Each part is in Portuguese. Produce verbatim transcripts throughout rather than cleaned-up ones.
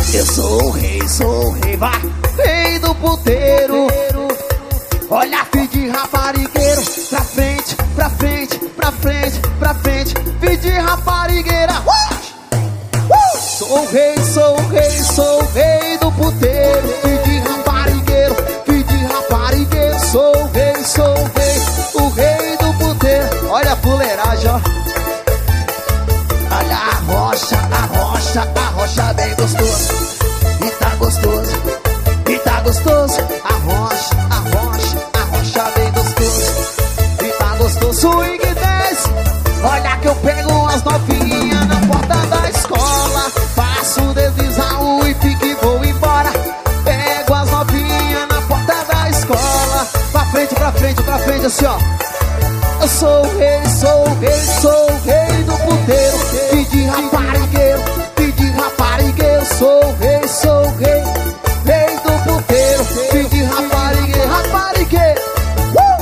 Eu sou o rei, sou o rei, vá, rei do puteiro. Olha, filho de raparigueiro, pra frente, pra frente, pra frente, pra frente, filho de raparigueira. Uh! Uh! Sou o rei, sou o rei, sou o rei do puteiro. Filho de raparigueiro, filho de raparigueiro, sou o rei, sou o rei, o rei do puteiro. Olha a fuleiragem, ó. Olha a rocha, a rocha, a rocha bem gostoso. E tá gostoso, e tá gostoso. A rocha, a rocha, a rocha bem gostoso. E tá gostoso, swing desce. Olha que eu pego as novinhas na porta da escola. Faço deslizar o e fico e vou embora. Pego as novinhas na porta da escola. Pra frente, pra frente, pra frente, assim ó. Eu sou o rei, sou o rei, sou o rei do puteiro. Filho de raparigueiro, filho de raparigueiro, sou o rei, sou o rei, rei do puteiro. Filho de raparigueiro, raparigueiro. Uh!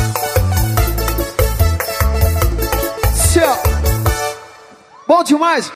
Uh! Bom demais.